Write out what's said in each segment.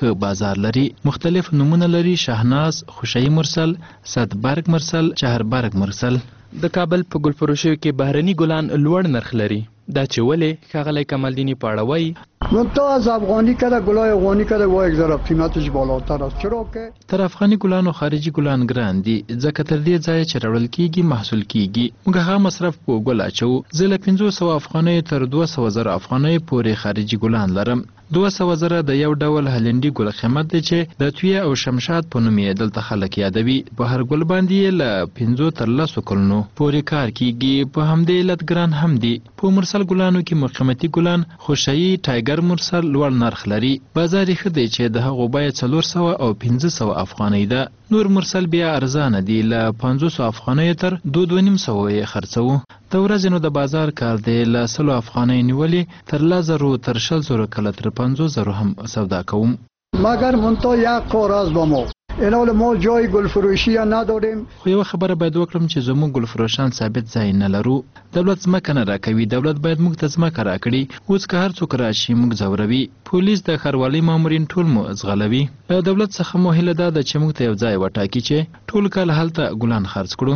ښه بازار لري. مختلف نمونه لري: شاهناز، خوشحي مرسل، صدبرګ مرسل، چهربرګ مرسل. د کابل په ګلفروشیو کې بهرني ګلان لوړ نرخ لري. دا چې ولې ښاغلی کمالدینی پاړه وایي منتها از افغانی که گلای افغانی که با یک ذره قیمتش بالاتر است. چرا که تر افغاني ګلانو خارجي ګلان ګران دي، ځکه تر دې ځایه چې راوړل کیږي محصول کیږي. موږ هغه مصرف په ګل اچوو. زه له 500 افغانیو تر 200,000 افغانیو پورې خارجي ګلان لرم. 200,000 د یو ډول هلندي ګل قیمت دی چې د تویه او شمشاد په نوم یې دلته خلک یادوي. په هر ګل باندې یې له 5 تر 10 کلونو پورې کار کیږي. په همدې علت ګران هم دي. په مرسل ګلانو کې مقیمتي ګلان خوشحي، ټایګر مرسل لوړ نرخ لري. بازار یې ښه دی چې د هغو بیه 400 او 500 افغانۍ ده. نور مرسل بیا ارزانه دي، له 500 افغانیو تر 2,200 یې خرڅوو. د ورځې نو د بازار کار دی، له 100 افغانۍ نیولې تر 10,000 تر 20,000 کله تر 50,000 هم سودا کوم. مگر منتها یک کار است با ما. الان ما جای گلفروشی نداریم. خو یوه خبره باید وکړم چې زموږ ګلفروشان ثابت ځای نه لرو. دولت ځمکه نه راکوي. دولت باید موږ ته ځمکه راکړي. اوس که هر څوک راشي موږ ځوروي. پولیس د ښاروالۍ مامورین ټول مو ځغلوي. له دولت څخه مو هیله ده چې موږ ته یو ځای وټاکي چې ټول کال هلته ګلان خرڅ کړو.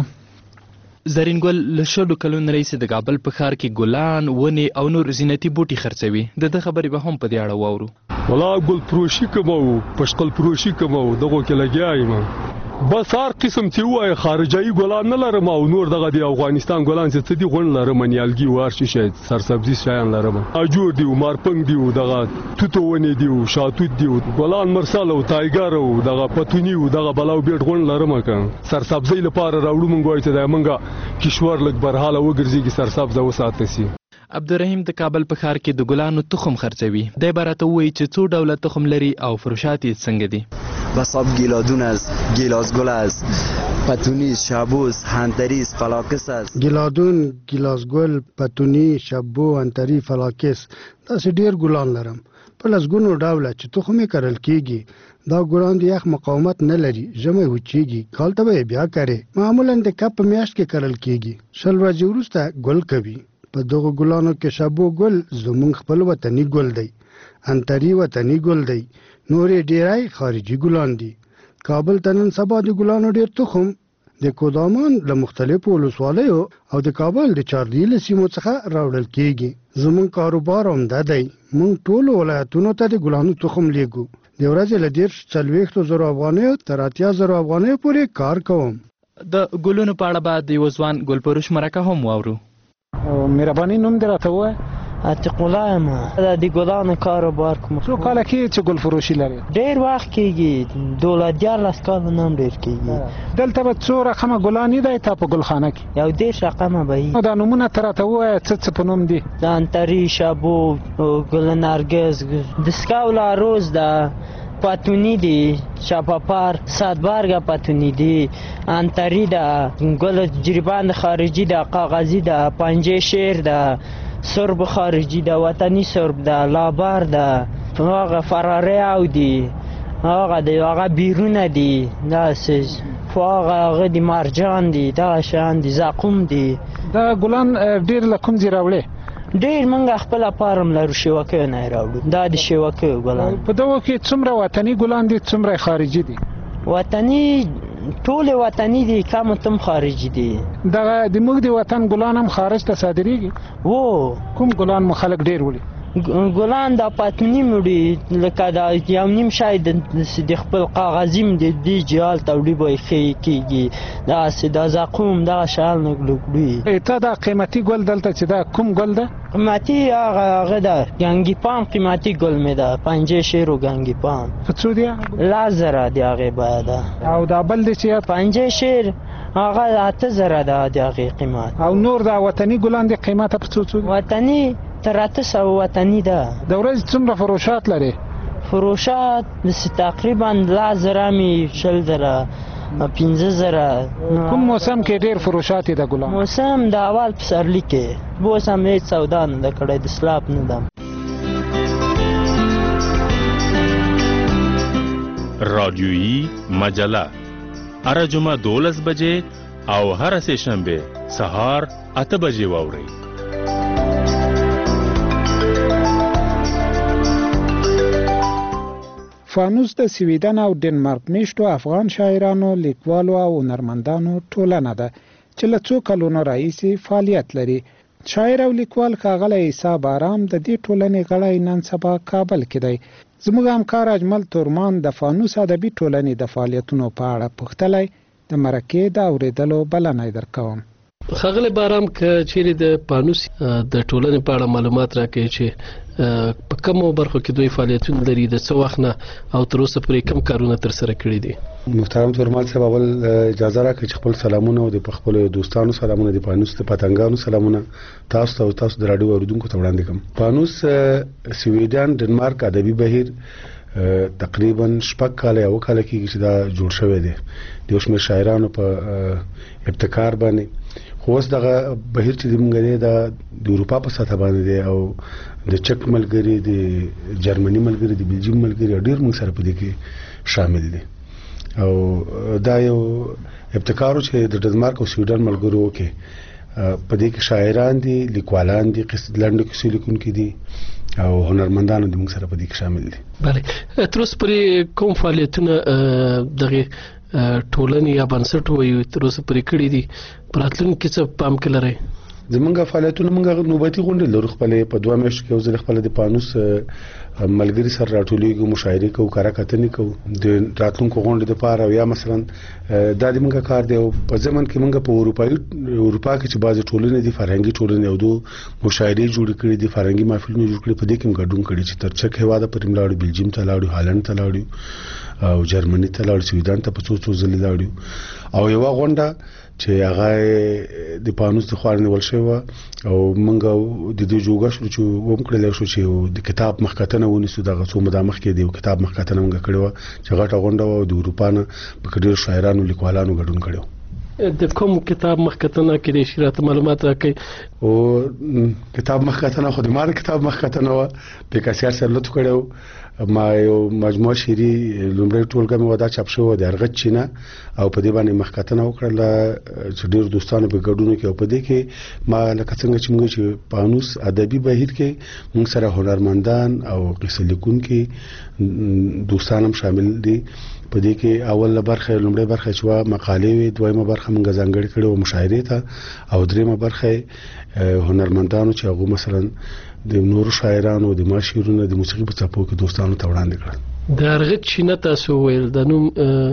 زرین ګل له 100 کلونو راهیسې د کابل په ښار کې ګلان، ونې او نور زینتي بوټي خرڅوي. د ده خبرې به هم په دې اړه واورو. ولا ګل فروشي کومو، پشقل فروشي کومو، دغه کې لګیا یم. بس هر قسم چې وای خارجي ګلان نه لرم او نور دغه دی افغانستان ګلان چې څه دي غون لرم، نیالګي ورشي شي سرسبزي شایان لرم. اجور دی، مارپنګ دی، دغه توتونه دی، شاتوت دی، ګلان مرسل او ټایګر او دغه پتونی او دغه بلاو بیت غون لرم. که سرسبزي لپاره راوړو مونږ وای ته د منګه کشور لګ برحاله وګرځيږي سرسبزه وساتل سي. عبدالرحیم د کابل په ښار کې د ګلانو تخم خرڅوي. دی به راته ووایي چې څو ډوله تخم لري او فروشات یې څنګه دي. بساب گیلادون است، گیلازگل است، پتونیس، شابوس، هنتریس، فلاکس است. گیلادون، گیلازگل، پتونی، شابو، هنتری، فلاکس داسې ډیر ګلان لرم. په لسګونو ډوله چې تخم یې کرل کیږي. دا ګلان د یخ مقاومت نه لري، ژمی وچیږي، کال ته به یې بیا کرې. معمولا د کب په میاشت کې کرل کیږي. 20 ورځې وروسته ګل کوي. په دغو ګلانو کې شابو ګل زمونږ خپل وطني ګل دی. هنتری وطني ګل دی. نورې ډیری خارجي ګلان دي. کابل ته نن سبا د ګلانو ډیر تخم د کودامان له مختلفو ولسوالیو او د کابل د چاردی له سیمو څخه راوړل کیږي. زمونږ کاروبار عمده دی. موږ ټولو ولایتونو ته د ګلانو تخم لیږو. د ورځې له 40,000 افغانیو تر 80,000 افغانیو پورې کار کوم. د ګلونو په اړه به د یوه ځوان ګلفروش مرکه هم واورو. مهرباني نوم دې راته ووایه. عتیق الله یم. د ګلانو کاروبار کوم. څو کاله کېږي چې ګل فروشي لري؟ ډېر وخت کېږي. 12 کاله نه هم ډېر کېږي. دلته به څو رقمه ګلان دي تا په ګلخانه کې؟ یو 10 رقمه به وي. دا نومونه ته راته ووایه څه په نوم دي؟ د هنتری، شابو، ګل نرګس، د سکاولا روز، د پتونی دی، شاپاپار، صدبرګ پتونی دی، هنتری ده، ګل جریبان خارجي ده، کاغذي ده، پنجه شیر ده، سرب خارجي ده، وطني سرب ده، لابر ده، هغه فراره او دی، هغه دی، هغه بیرونه دی، داسې هغه دی، مرجان دی، دا شان دی، زقوم دی. دا ګلان ډېر له کوم ځای راوړې؟ ډېر موږ خپله پارم لرو، شیوکیو نه یې راوړو. دا د شیوکیو ګلان. په دغو کې څومره وطني ګلان دي، څومره خارجي دي؟ وطني ټول وطني دي، کم تم خارجي دي. دغه د موږ د وطن ګلان هم خارج ته صادریږي؟ وو. کوم ګلان مو خلک ډېر وړي؟ ګلان د پتونی وړي، لکه دا یو نیم شای د خپل کاغذي د دې جال توړي به کېږي، داسې د زقوم دغه شیان وړي. ته دا قیمتي ګل دلته چې دا کوم ګل ده؟ قیمتي هغه ده ګنګي پام، قیمتي ګل مې ده، پنجه شیر و ګنګي پام. په څو دی؟ 10,000 دی هغې بیه ده. او دا بل دی چې پنجه شیر هغه 8,000 ده د هغې قیمت. او نور دا وطني ګلان د قیمته په څو دي؟ وطني تر 800 وطني ده. د ورځې څومره فروشات لري؟ فروشات تقریبا 10,000 می 20,000 15,000. کوم موسم کې ډېر فروشات د ګلان؟ موسم د اول پسرلي کې. اوس هم هېڅ سودا نه ده کړې، د سلاب نه ده. رادیویی مجله هره جمعه 12 بجې او هره سه شنبه سهار 8 بجې واورئ. فانوس د سویډن او ډنمارک میشتو افغان شاعرانو، لیکوالو او هنرمندانو ټولنه ده چې له څو کلونو راهیسې فعالیت لري. شاعر او لیکوال ښاغلی عیسی بارام د دې ټولنې غړی نن سبا کابل کې دی. زموږ همکار اجمل تورمان د فانوس ادبي ټولنې د فعالیتونو په اړه پوښتلی، د مرکې د اورېدلو بلنه درکوم. ښاغلی بارام، که چیرې د فانوس د ټولنې په اړه معلومات راکړئ چې په کومو برخو کې دوی فعالیتونه لري، د څه وخت نه او تر اوسه پورې کوم کارونه ترسره کړي دي؟ محترم تورمال صاحب، اول اجازه راکړئ چې خپل سلامونه او د خپل دوستانو سلامونه، د فانوس د پتنګانو سلامونه تاسو ته او تاسو د راډیو اوریدونکو ته وړاندې کوم. فانوس سویډن ډنمارک ادبي بهیر تقریبا 6 کاله او کاله کې چې دا جوړ شوی دی د یو شمېر شاعرانو په ابتکار باندې. خو اوس دغه بهیر چې موږ دی د اروپا په سطح باندې دی او د چک ملګري، د جرمني ملګري، د بلجیم ملګري ډېر موږ سره په دې کې شامل دي. او دا یو ابتکار چې د ډنمارک او سویډن ملګرو کې په دې کې شاعران دي، لیکوالان دي، لنډو کیسو لیکونکي دي او هنرمندانو د موږ سره په دې کې شامل دي. بله، تر اوسه پورې کوم فعالیتونه دغه ټولنې یا بنسټ وایي تر اوسه پورې کړي دي؟ په راتلونکي کې څه پام کې لرئ؟ زمونږ فعالیتونه موږ نوبتي غونډې لرو، خپلې په 2 میاشتو کې یو ځل خپله د فانوس ملګري سره راټولیږو، مشاعرې کوو، کره کتنې کوو د راتلونکو غونډې دپاره. او یا مثلا دا د موږ کار دی او په ضمن کې موږ په اروپا کې چې بعضې ټولنې دي، فرهنګي ټولنې، او دو مشاعرې جوړې کړي دي، فرهنګي محفلونه جوړ کړي، په دې کې هم ګډون کړي چې تر چک هېواده پورې هم لاړو، بلجیم ته لاړو، هالند ته لاړو او جرمني ته لاړو، سویډن ته په څو ځلې لاړو. او یوه غونډه چې هغه د فانوس د خوا نیول شوې او موږ د دې جوګه شو چې وکړل شو چې د کتاب مخکتنه ونیسو. دغه څو مدامخ کې د کتاب مخکتنه موږ کړو چې غټه غونډه و د اروپا نه په ډېر شاعرانو لیکوالانو ګډون کړو. د کوم کتاب مخکتنه کې د شریعت معلومات راکړي؟ او کتاب مخکتنه خو د ما کتاب مخکتنه و په کاسیار سره لټ کړو. ما یو مجموعه شعري لومړی ټولګه مې ودا چاپ شو د ارغت چینه او په دې باندې مخکتنه وکړه چې ډېر دوستانو په ګډون کې. او په دې کې ما لکه څنګه چې موږ چې فانوس ادبي بهیر کې موږ سره هنرمندان او قصه لیکونکي دوستان هم شامل دي. په دې کې اول برخه لومړی برخه چې مقالې وي، دویمه برخه موږ ځانګړې کړې و مشاعرې ته، او دریمه برخه هنرمندانو چې هغه مثلا د نورو شاعرانو د معاشرونو د موسیقي په څپو کې دوستانو ته وړاندې کړل. د ارغت چینه تاسو ویل د نوم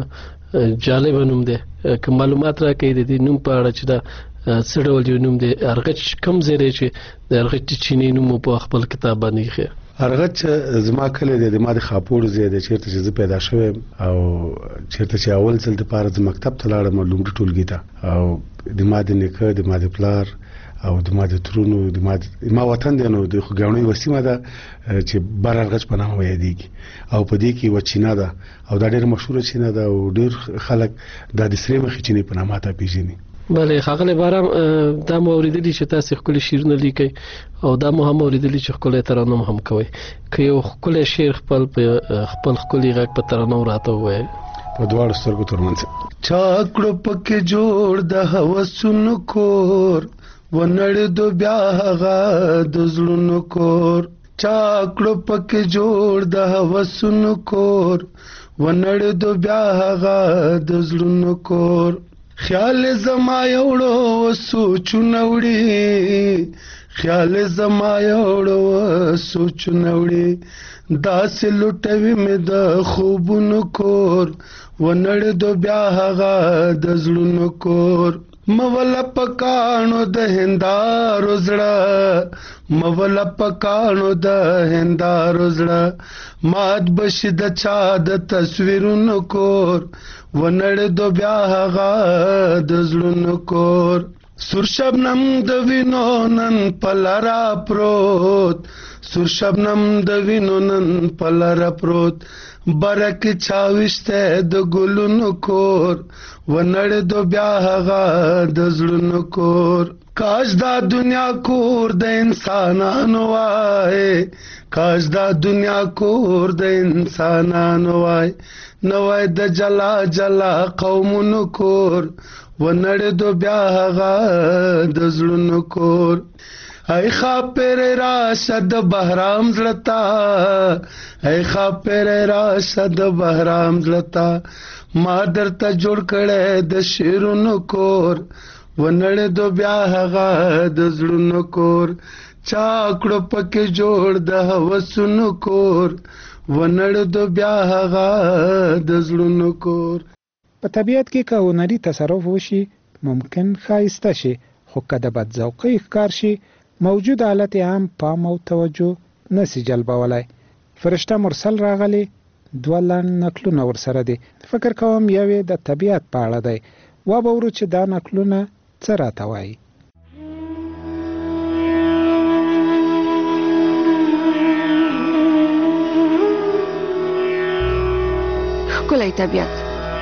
جالب نوم دی، که معلومات راکړئ د دې نوم په اړه چې دا څه ډول نوم دی؟ ارغت کوم ځای دی چې د ارغت چینې نوم په خپل کتاب باندې ایښی؟ ارغت زما کلی دی، د ما د خاپوړ ځای دی چېرته چې زه پیدا شویم او چېرته چې اول ځل دپاره زه مکتب ته لاړم لومړي ټولګي ته، او د ما د نیکه، د ما د پلار او د ما د ترونو، د ما وطن دی نو د خوږیاڼۍ یوه سیمه ده چې بر ارغچ په نامه یادېږي او په دې کې یوه چینه ده او دا ډېره مشهوره چینه ده او ډېر خلک دا د سرې مخې چینې په نامه ته پیژني. بله ښاغلی بارام، دا مو اورېدلي چې تاسې ښکلي شعرونه لیکئ او دا مو هم اورېدلي چې ښکلی ترانه هم کوئ. که یو ښکلی شعر خپل ښکلي غږ په ترانو راته ووایئ. په دواړو سترګو ترمنځ چا کړو پکې جوړ د هوسونو کور ونړېدو بیا هغه د زړونو کور. چا کړو پکې جوړ د هوسونو کور ونړېدو بیا هغه د زړونو کور. خیال زما یوړو سوچونه وړي، خیال زما یوړو سوچونه وړي، داسې لوټوي مې د خوبونو کور ونړېدو بیا هغه د زړونو کور. مولا پکانو د هندارو زړه، مولا پکانو د هندارو زړه، مات بشي د چا د تصویرونو کور ونړېدو بیا هغه د زړونو کور. سور شبنم د وینو نن پلرا پروت، سور شبنم د وینو نن پلرا پروت، برک چاوشته د ګلونو کور ونړېدو بیا هغه د زړونو کور. کاش دا دنیا کور د انسانانو وای، کاش دا دنیا کور د انسانانو وای، نوای د جلا جلا قومونو کور ونړېدو بیا هغه د زړونو کور. ای خاپر راشد بهرام زلتا ای خاپر راشد بهرام زلتا ما درته جوړ کړه د شیرونو کور ونړ دو بیا هغه د زړونو کور چاکړو پکې جوړ د هوسونو کور ونړ دو بیا هغه د زړونو کور. په طبیعت کې که هنري تصرف وشي ممکن ښایسته شي، خو که د بدذوقۍ ښکار شي موجود حالت هم پام او توجه نسی جلبولی. فرشته مرسل راغلی 2 لنډ نکلونه ورسره دي. فکر کوم یو د طبیعت په اړه دی. وبورو چې دا نکلونه څه راته وایي. ښکلی طبیعت.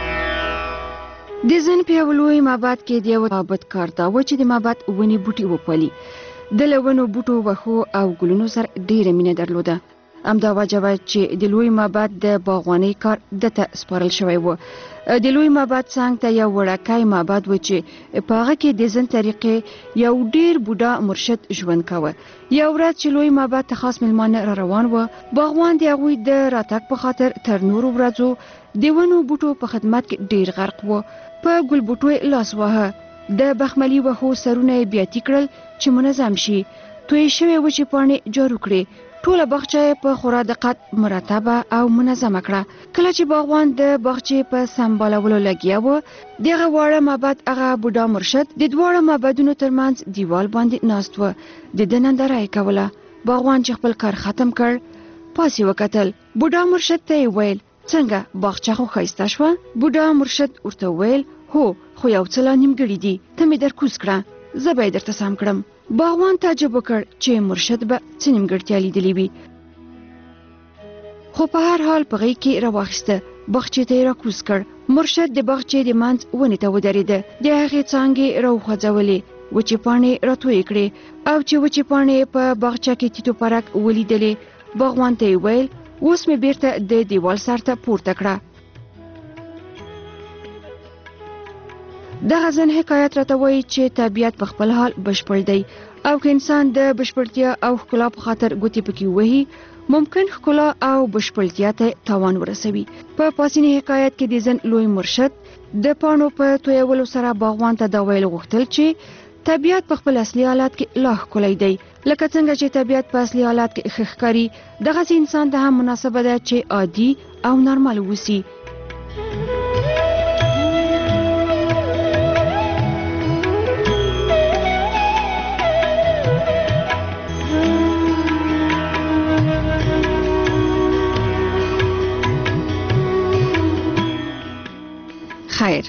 د زن په یو لوی معبد کې د یو معبد کار دا و چې د معبد ونې بوټي وپالي. د له ونو بوټو وښو او ګلونو سره ډېره مینه درلوده. همدا وجه وه چې د لوی معبد د باغوانۍ کار دته سپارل شوی و. د لوی معبد څنګ ته یو وړوکی معبد و چې په هغه کې د زن طریقې یو ډېر بوډا مرشد ژوند کاوه. یو ورځ چې لوی معبد ته خاص میلمانه را روان و، باغوان د هغوی د راتګ په خاطر تر نورو ورځو د ونو بوټو په خدمت کې ډېر غرق و. په ګل بوټو لاس واهه، د بخملي وښو سرونه یې بیاتي کړل چې منظم شي. توی شوې وچې پاڼې جارو کړې. ټوله باغچه یې په خورا دقت مرتبه او منظمه کړه. کله چې باغوان د باغچې په سمبالولو لګیا و، دغه واړه معبد هغه بوډا مرشد د دواړو معبدونو ترمنځ دیوال باندې ناست و. د ده ننداره یې کوله. باغوان چې خپل کار ختم کړ پاس یې وکتل. بوډا مرشد ته یې ویل څنګه باغچه خو ښایسته شوه؟ بوډا مرشد ورته ویل هو، خو یو څه لا نیمګړي دي، ته مې درکوز کړه، زه به یې درته سم کړم. باغوان تعجب وکړ چې مرشد به څه نیمګړتیا لیدلې وي، خو په هر حال په غېږ کې راواخیسته. باغچې ته یې راکوز کړ. مرشد د باغچې د منځ ونې ته ودرېده. د هغې څانګې راوخوځولې، وچې پاڼې راتویې کړې، او چې وچې پاڼې په باغچه کې تیتو پرک ولیدلې، باغوان ته یې ویل اوس مې بیرته د دیوال سر ته پورته کړه. دغه ځن حکایت راته وایي چې طبیعت په خپل حال بشپړ دی، او که انسان د بشپړتیا او ښکلا په خاطر ګوتې پکې ووهي ممکن ښکلا او بشپړتیا ته تاوان ورسوي. په پاسیني حکایت کې د ځن لوی مرشد د پاڼو په تویولو سره باغوان ته دا ویل غوښتل چې طبیعت په خپل اصلي حالت کې لا ښکلی دی. لکه څنګه چې طبیعت په اصلي حالت کې ښه ښکاري، دغسې انسان ته هم مناسبه ده چې عادي او نارمل اوسي. خیر،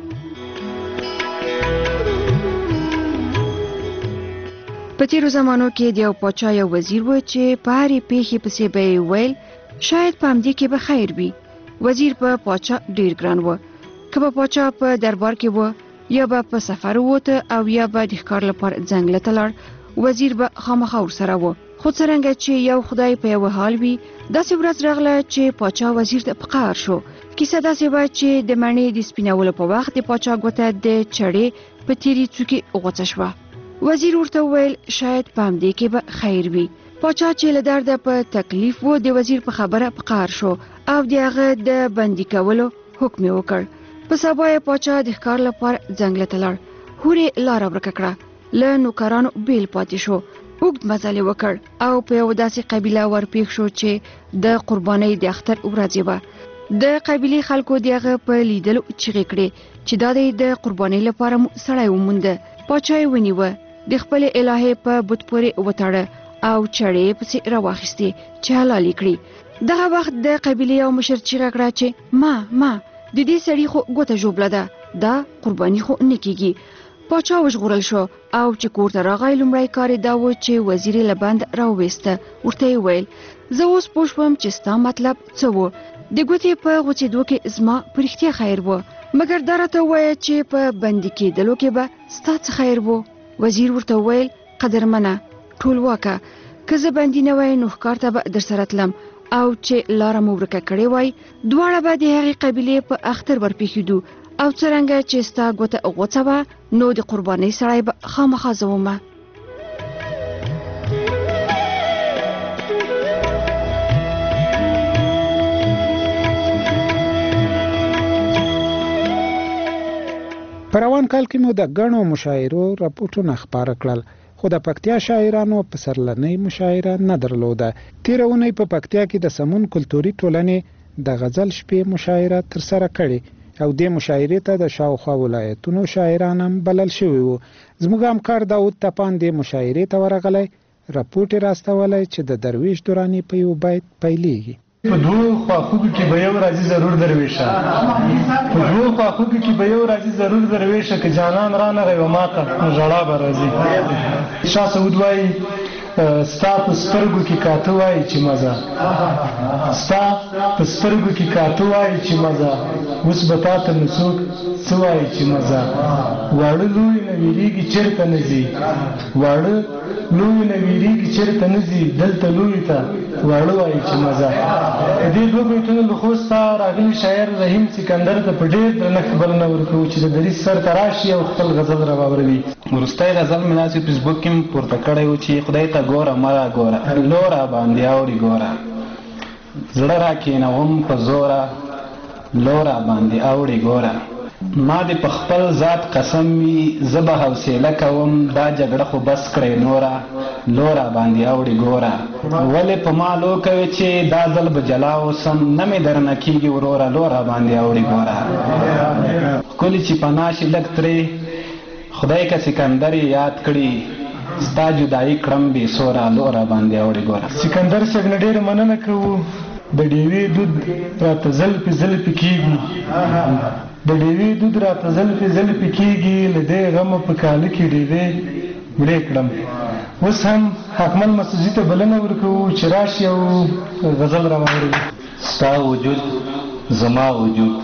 په تیرو زمانو کې د یو پاچا یو وزیر و چې په هرې پیښې پسې به یې ویل شاید په همدې کې به خیر وي. وزیر په پاچا ډیر ګران و. که به پاچا په دربار کې و، یا به په سفر ووته او یا به د ښکار لپاره ځنګله ته لاړ، وزیر به خامخا ورسره و. خو څرنګه چې یو خدای په یو حال وي، داسې ورځ راغله چې پاچا وزیر ته په قهر شو. کیسه داسې وه چې د مڼې د سپینولو په وخت د پاچا ګوته د چړې په تیرې څوکې غوڅه شوه. وزیر ورته وویل شاید په همدې کې به خیر وي. پاچا چې له درده په تکلیف و، د وزیر په خبره په قهر شو او د هغه د بندي کولو حکم یې وکړ. په سبا یې پاچا د ښکار لپاره ځنګله ته لاړ. هورې لاره ورکه کړه. له نوکرانو بیل پاتې شو. اوږد مزل یې وکړ او په یو داسې قبیله ورپېښ شو چې د قربانۍ د اختر ورځې وه. د قبیلې خلکو د هغه په لیدلو چیغې کړې چې دا دی د قربانۍ لپاره مو سړی ومونده. پاچا یې ونیوه، د خپلې الهې په بت پورې وتړه او چړې یې پسې راواخیستې چې حلال یې کړي. دغه وخت د قبیلې یو مشر چیغه کړه چې ما د دې سړي خو ګوته ژوبله ده، دا قرباني خو نه کیږي. پاچا وژغورل شو او چې کور ته راغی، لومړی کار یې دا و چې وزیر یې له بند راوویسته. ورته یې ویل زه اوس پوه شوم چې ستا مطلب څه و. د ګوتې په غوڅېدو کې زما په رښتیا خیر و، مګر دا راته ووایه چې په بندي کېدلو کې به ستا څه خیر و. وزیر ورته وویل قدرمنه ټولواکه، که زه بندي نه وای نو ښکار ته به درسره تلم، او چې لاره مو ورکه کړې وای دواړه به د هغې قبیلې په اختر ورپېښېدو، او څرنګه چې ستا ګوته غوڅه وه نو د قربانۍ سړی به خامخا زه ومه. په روان کال کې مو د ګڼو مشاعرو راپورټونه خپاره کړل، خو د پکتیا شاعرانو پسرلنۍ مشاعره نه درلوده. تېره اونۍ په پکتیا کې د سمون کلتوري ټولنې د غزل شپې مشاعره ترسره کړې او دې مشاعرې ته د شاوخوا ولایتونو شاعران هم بلل شوي وو. زموږ همکار داود تپان دې مشاعرې ته ورغلی، راپورټ یې راستولی چې د درویش دراني په یو بیت پیلیږي. په دوو خواخوږو کې به یو راځي ضرور درویشه، په دوو خواخوږو کې به یو راځي ضرور درویشه، که جانان رانغی و ماته نو ژړا به راځي. شاه سعود وایي ستا په سترګو کې کاته وایي چې مزه، ستا په سترګو کې کاته وایي چې مزه، اوس به تا ته نو څوک څه وایي چې مزه. واړه لوی نه ویریږي چېرته نه ځي، واړه لوی نه ویریږي چېرته نه ځي، دلته لوی ته واړه وایي چې مزه. د دې دوه بیتونو له خوست څخه راغلي شاعر رحیم سکندر ته په ډېر درنښت بلنه ورکوو چې د دریځ سر ته راشي او خپل غزل راواوروي. وروستی غزل مې داسې فیسبوک کې هم پورته کړی و چې خدای ته ګوره مه را ګوره، لوره باندې اوړي ګوره، زړه را کېنوم په زوره، لوره باندې اوړي ګوره. ما دې په خپل ذات قسم وي زه به حوصله کوم، دا جګړه خو بس کړئ نوره، لوره باندې اوړي ګوره. ولې په ما لو کوي چې دا ځل به جلا اوسم، نه مې درنه کېږي وروره، لوره باندې اوړي ګوره. ښکلي چې پناه شي لږ ترې خدای که سکندر یاد کړي، ستا جدایي کړم بې سوره، لوره باندې اوړي ګوره. سکندر صاحب نه ډېره مننه کوو، د ډېوې دود راته زلفې زلفې کېږي، د ډېوې دود راته زلفې زلفې کېږي، له دې غمه په کاله کې ډېوې مړې کړم. اوس هم حکمل مسعودي ته بلنه ورکوو چې راشي او غزل راواوروي. ستا وجود زما وجود،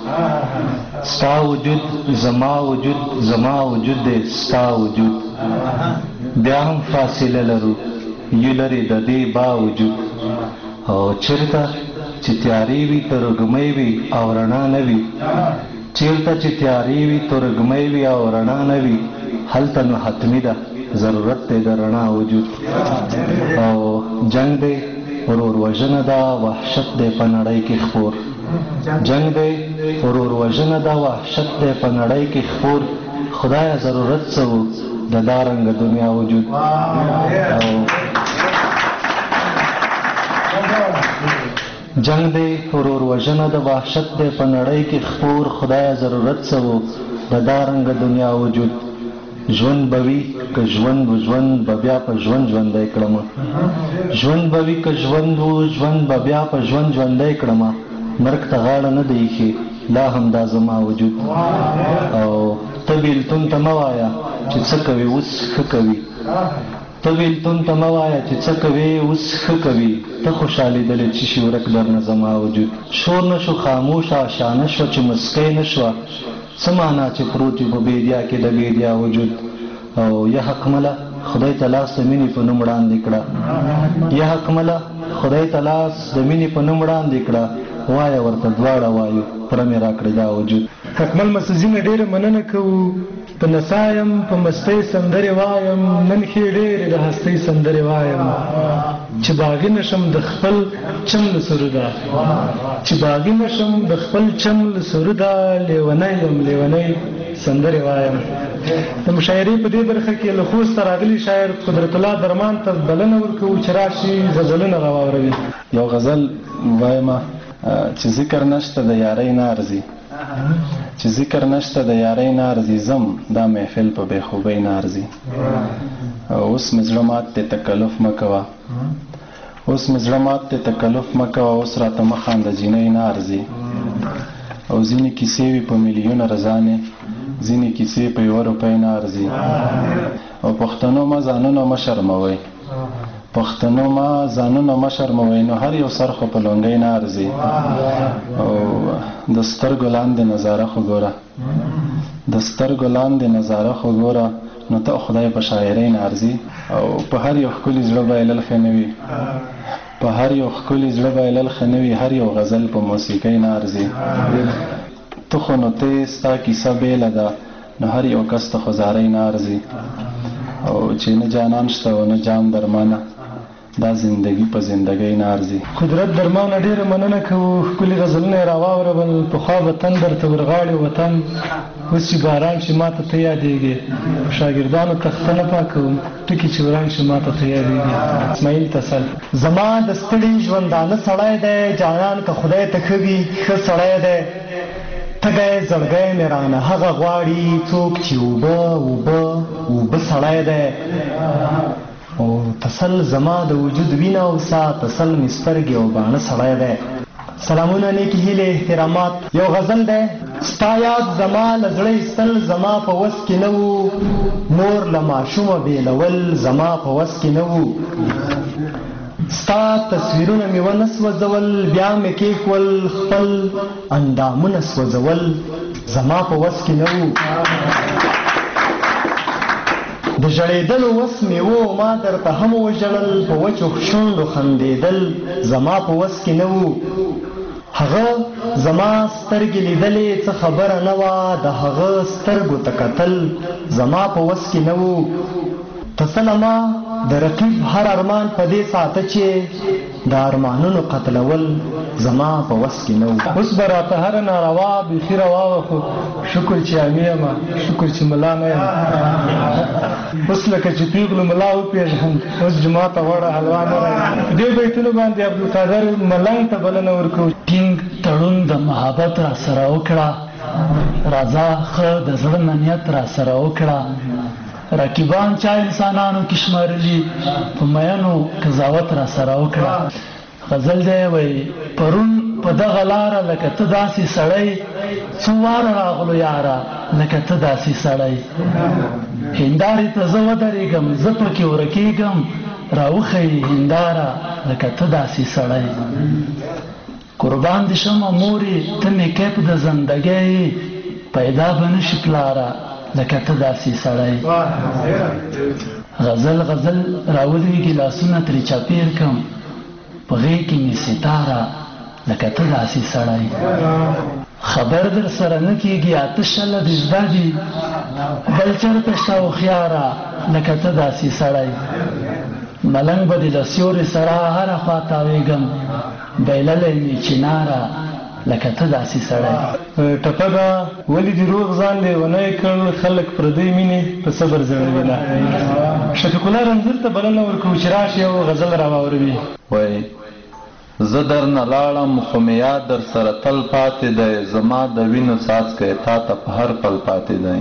ستا وجود زما وجود، زما وجود دی ستا وجود، بیا هم فاصله لرو یو لرې د دې باوجود. او چېرته چې تیارې وي ترږمۍ وي او رڼا نه وي، چېرته چې تیارې وي ترږمۍ وي او رڼا نه وي، هلته نو حتمي ده ضرورت دی د رڼا وجود. او جنگ دی ورور وژنه ده وحشت دی په نړۍ کې خپور، جنگ دی ورور وژنه ده وحشت دی په نړۍ کې خپور، خدایه ضرورت څه و د دا رنګه دنیا وجود. او جنگ دی ورور وژنه د وحشت دی په نړۍ کې خپور، خدایه ضرورت څه و د دا رنګه دنیا وجود. ژوند به وي که ژوند و ژوند به بیا په ژوند ژوندی کړمه، ژوند به وي که ژوند و ژوند به بیا په ژوند ژوندی کړمه، مرګ ته غاړه نه دی ایښې لا هم دا زما وجود. او ته بېلتون ته مه وایه چې څه کوي اوس ښه کوي، ته بېلتون ته مه وایه چې څه کوي اوس ښه کوي، ته خوشحالېدلې چې شي ورک درنه زما وجود. شور نه شو خاموشه اشانه شوه چې مسکی نه شوه، څه معنا چې پروت وي په بیدیا کې د بیدیا وجود. او یا حکمله خدای ته لاس د مینې په نوم وړاندې کړه، یا حکمله خدای ته لاس د مینې په نوم وړاندې کړه، وایه ورته دواړه وایو پوره مې راکړې دا وجود. حکمل مسعودي نه ډېره مننه کوو، په نڅا یم په مستۍ سندرې وایم، نن ښې ډېرې د هستۍ سندرې وایم، چې باغي نشم د خپل چم له سروده، چې باغي نشم د خپل چم له سروده، لیونی یم لیونی سندرې وایم. د مشاعرې په دې برخه کې له خوست راغلي شاعر قدرت الله درمان ته بلنه ورکوو چې راشي غزلونه راواوروي. یو غزل وایمه چې ذکر نشته د یارۍ نه ارزي، چې ذکر نشته د یارۍ نه ارزي، زم دا محفل په بې خوبۍ نه ارزي. اوس مې زړه مات دی تکلف مه کوه، اوس مې زړه مات دی تکلف مه کوه، اوس راته مه خانده جینۍ نه ارزي. او ځینې کیسې وي په میلیونه رضانې، ځینې کیسې په 1 روپۍ نه ارزي. او پښتنو ما ځانونه مه شرموئ، پښتنو ما ځانونه مه شرموئ، نو هر یو سر خو په لونګۍ نه ارزي. او د سترګو لاندې نظاره خو ګوره، د سترګو لاندې نظاره خو ګوره، نو ته خدای په شاعرۍ نه ارزي. او په هر یو ښکلي زړه بایلل ښه نه وي، په هر یو ښکلي زړه بایلل ښه نه وي، هر یو غزل په موسیقۍ نه ارزي. ته خو نو ته ستا کیسه بیله ده، نو هر یو کس ته خو زارۍ نه ارزي. او چې نه جانان شته او نه جام درمانه، دا زندگی په زندګۍ نه ارزي. قدرت درمانه ډیره مننه کوو. ښکلي غزلونه یې راواورول. پخوا به تن درته ورغاړې وطن، اوس چې باران شي ماته ته یادېږې. شاګردانو تخته نه پاکوم، ټکي چې وران شي ماته ته یادېږې. اسماعیل تسل. زما د ستړي ژوندانه سړی دی، جانان که خدای ته ښه وي ښه سړی دی. تږی زړګی مې رانه هغه غواړي څوک چې اوبه سړی دی. او تسل زما د وجود وینه او سا، تسل مې سترګې او باڼه سړی دی. سلامونه، نیکې هیلې، احترامات. یو غزل دی. ستا یاد زما له زړه ایستل زما په وس کې نه وو، مور له ماشومه بېلول زما په وس کې نه وو. ستا تصویرونه مې ونه سوځول، بیا مې کېښول خپل اندامونه سوځول زما په وس کې نه وو. د ژړېدلو وس مې و، ما درته هم وژړل، په وچو شونډو خندېدل زما په وس کې نه وو. هغه زما سترګې لیدلې څه خبره نه وه، د هغه سترګو ته کتل زما په وس کې نه وو. تسله ما د رقیب هر ارمان په دې ساته چې د ارمانونو قتلول زما په وس کې نه وو. اوس به راته هره ناروا بیخي روا وه، خو شکر چې امي یم، شکر چې ملا نه یم. اوس لکه چې پیغلو ملا وپېژند، اوس جومات ته غوړه حلوا نه راځي. دې بیتونو باندې عبدالقادر ملنګ ته بلنه ورکوو. ټینګ تړون د محبت را سره وکړه، راځه ښه د زړه نه نیت را سره وکړه. رقیبان چا انسانانو کې شمارلي، په میانو قضاوت را سره وکړه. غزل دی وایي پرون په دغه لاره لکه ته داسې سړی، څو واره راغلو یاره لکه ته داسې سړی. هندارې ته زه ودرېږم، زه پکې ورکېږم، راوښیي هنداره لکه ته داسې سړی. قربان دې شمه مورې ته مې کیپ د زندګۍ، پیدا به نه شي پلاره لکه ته داسې سړی. غزل غزل راولویږي لاسونه ترې چاپېر کم، په غېږ کې مې ستاره لکه ته داسې سړی. خبر در سره نه کېږي اته شله دې زده دي، بل چېرته شته هوښیاره لکه ته داسې سړی. ملنګ به دې له سیوري سره هره خوا تاوېږم، بایللی مې چناره لکه ته داسې سړی. ټپه ده ولې دې روغ ځان لیونی کړ، خلک پردۍ مینې په صبر زړوینه. شفیق الله رنځور ته بلنه ورکوو چې راشي یو غزل راواوروي. وایي زه در نه لاړم خو مې یاد در سره تل پاتې دی، زما د وینو څاڅکی تا ته په هر پل پاتې دی.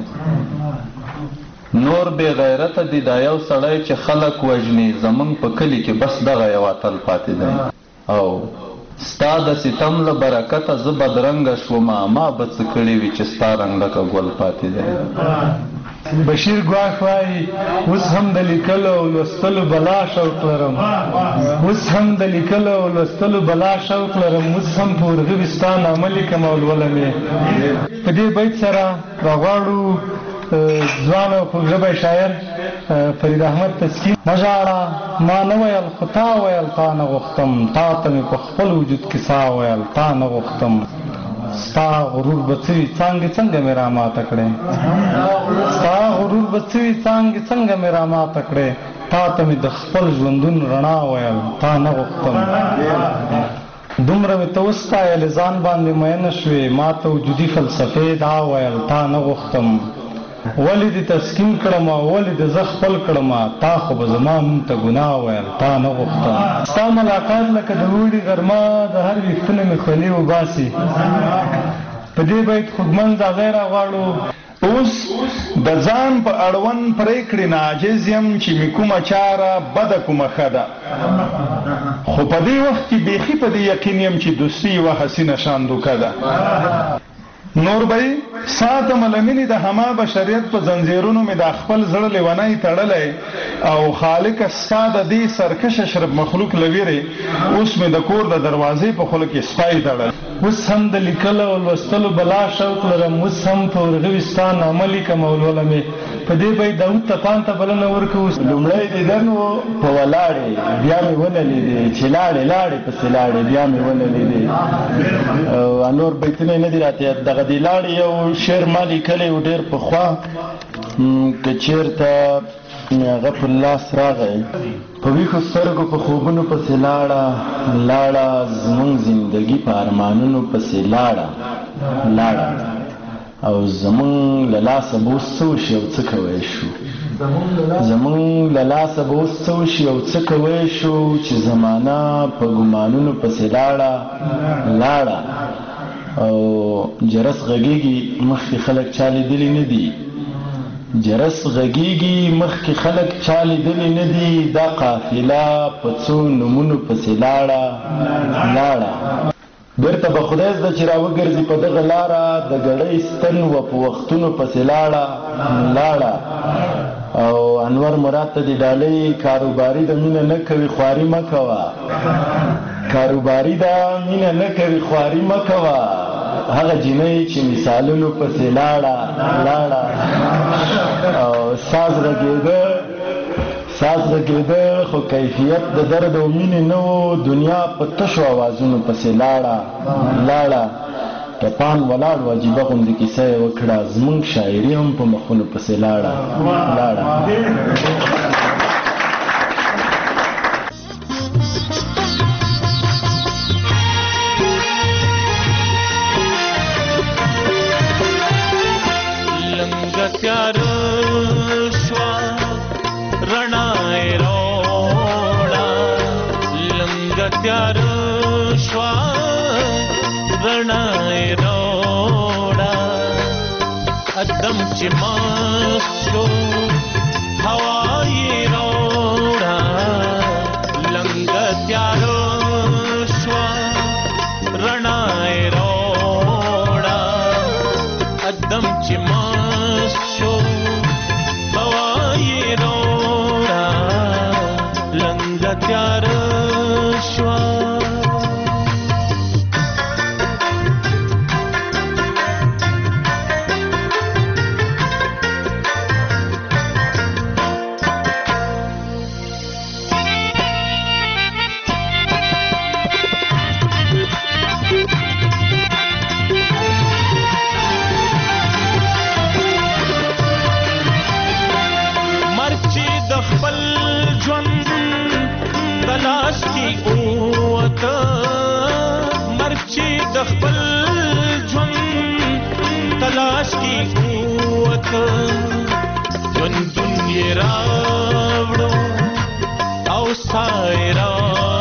نور بې غیرته دي دا یو سړی چې خلک وژني، زمونږ په کلي کې بس دغه یو اتل پاتې دی. او ستا د ستم له برکته زه بدرنګه شومه، ما به څه کړي وي چې ستا رنګ لکه ګل پاتې دی. بشیر ګواښ وایي اوس هم د لیکلو او لوستلو بلا شوق لرم، اوس هم د لیکلو او لوستلو بلا شوق لرم، اوس هم په ورغوي ستا نامه لیکم او لولم یې. په دې بیت سره راغواړو ځوان او خوږژبی شاعر فرید احمد تسکین. مه ژاړه ما نه ویل خو تا ویل، تا نه غوښتم، تا ته مې په خپل وجود کې سا ویل، تا نه غوښتم. ستا غرور به څه وي څانګې څنګه مې راماته کړې، ستا غرور به څه وي څانګې څنګه مې راماته کړې، تا ته مې د خپل ژوندون رڼا ویل، تا نه غوښتم. دومره مې ته وستایلې ځان باندې مینه شوې، ما ته وجودي فلسفې دا ویل، تا نه غوښتم. ولې دې تسکین کړم او ولې دې زه خپل کړم، تا خو به زما نوم ته ګناه ویل، تا نه غوښتم. ستا ملاقات لکه د اوړي غرمه، د هر ویښتونه مې خولې وباسي. په دې بیت خوږمنځ هغې راغواړو. اوس د ځان په اړوند پرېکړې نه عاجز یم چې مې کومه چاره بده کومه ښه ده، خو په دې وخت کې بیخي په دې یقین یم چې دوستي یوه حسینه شان دوکه ده. نور به ساتم له مینې د هما بشریت په زنځیرونو مې د خپل زړه لیونی تړلی، او خالقه ستا د دې سرکشه شرب مخلوق له ویرې اوس مې د کور د دروازې په خوله کې سپی تړل. اوس هم د لیکلو او لوستلو بلا شوق لرم، اوس هم په ورغوي ستا نامه لیکم او لولم یې. په دې بیت داود طپان ته بلنه ورکوو. لومړی دیدن و په ولاړې، بیا مې ونه لیدې چې لاړې لاړې پسې لاړې، بیا مې ونه لیدې. نور بیتونه یې نه دي راته یاد. دغه د لاړې یو شعر ما لیکلی و ډېر پخوا، که چېرته مې هغه پر لاس راغی په ویښو سترګو په خوبونو پسې لاړه زموږ زندګي په ارمانونو پسې لاړه او زموږ له لاسه به اوس څه وشي او څه کوی شو چې زمانه په ګمانونو پسې لاړه او جرس غږیږي مخکې خلک چا لیدلي نه دي دا قافله په څو نومونو پسې لاړه بیرته به خدای زده چې راوګرځي په دغه لاره د ګړۍ ستن و په وختونو پسې لاړه او انور مراد ته د ډالۍ کاروباري د مینه نه کوي خواري مه کوه هغه جنۍ چې مثالونو پسې لاړه او ساز غږېده خو کیفیت د درد او مینې نه و دنیا په تشو اوازونو پسې لاړه ټپان ولاړ و عجیبه غوندې کیسه یې وکړه زموږ شاعري هم په مخونو پسې لاړه ادم چې مست شو هوایي روړه لنګ تیارو شو رڼا روړه ادم چې مست شو هوایي روړه لنګ تیارو شو تلاش کی قوت ژوندون یې راوړو او سای راوړو